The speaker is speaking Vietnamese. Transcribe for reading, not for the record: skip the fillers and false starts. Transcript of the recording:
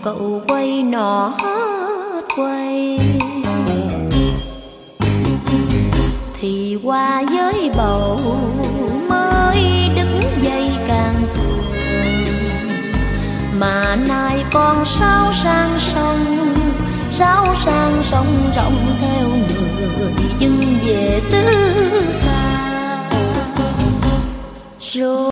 cậu quay nó quay thì qua với bầu mới đứt dây càng thường, mà nay con sao sang sông rộng theo người dưng về xứ xa rồi.